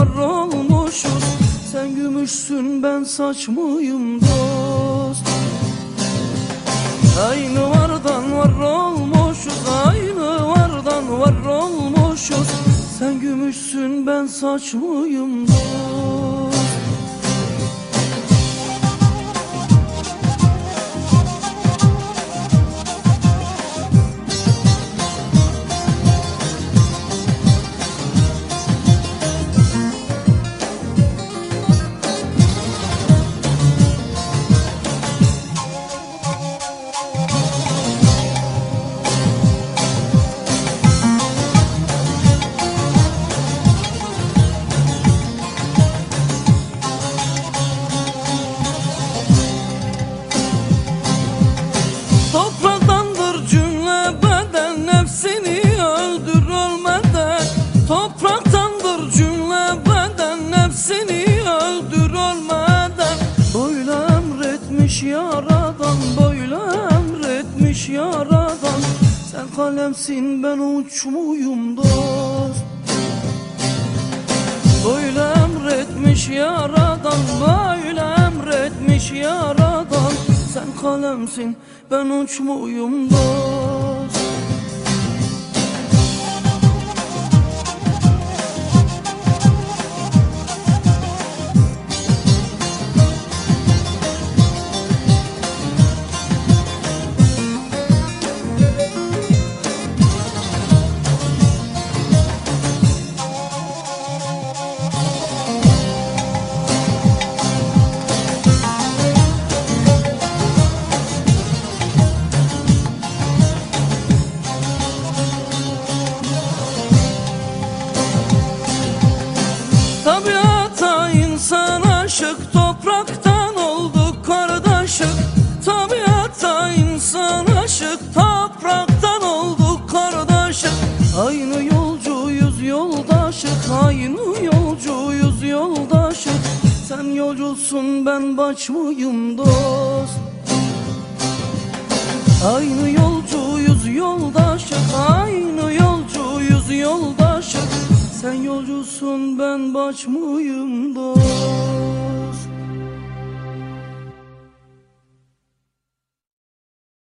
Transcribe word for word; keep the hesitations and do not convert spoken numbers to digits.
var olmuşuz. Sen gümüşsün ben saç mıyım dost? Aynı vardan var olmuşuz, aynı vardan var olmuşuz. Sen gümüşsün ben saç mıyım dost? Topraktandır cümle beden, nefsini öldür ölmeden. Topraktandır cümle beden, nefsini öldür ölmeden. Böyle emretmiş yaradan, böyle emretmiş yaradan. Sen kalemsin ben uç muyum dost? Böyle emretmiş yaradan, böyle emretmiş yaradan. Sen kalemsin ben uç muyum dost? Tabiata insan aşık, topraktan olduk kardeşik. Tabiata insan aşık, topraktan olduk kardeşik. Aynı yolcuyuz yoldaşık, aynı yolcuyuz yoldaşık. Sen yolcusun ben baş mıyım dost? Aynı yolcuyuz yoldaşık, aynı yolcuyuz yoldaşık. Sen yolcusun ben baş mıyım dost?